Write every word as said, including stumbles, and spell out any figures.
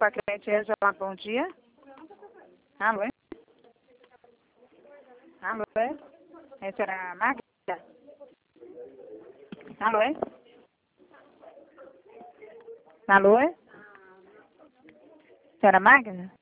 para cliente Angela, bom dia. Alô, é? Alô, é? Essa era a Magda? Alô, é? Alô, é? Senhora Magda?